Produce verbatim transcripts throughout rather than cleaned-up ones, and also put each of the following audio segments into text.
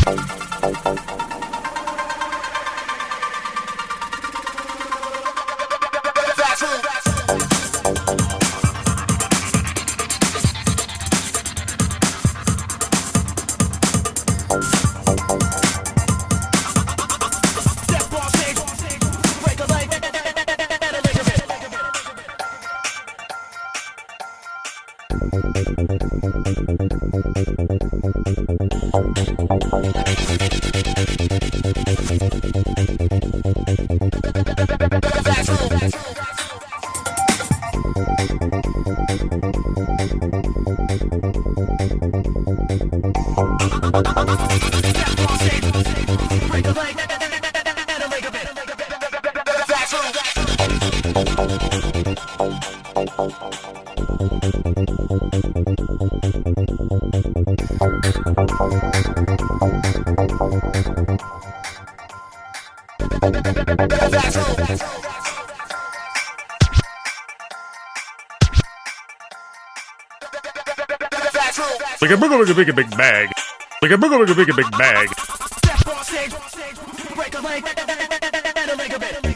Like a booger, like a big, big bag. Like a booger, like a big, big bag. Step on stage, break a leg, and a leg a bit.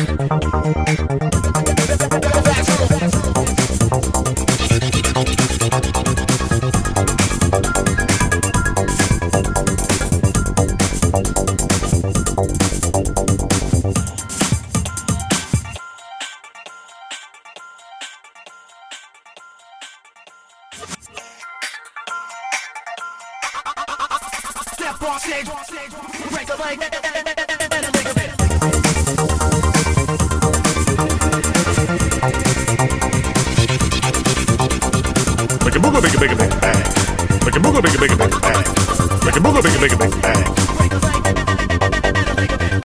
Step on stage, break a leg, and a leg a bit. Like a booger, big, big, big bag. Like a booger, big, big, big bag. Like a booger, big, big, big bag.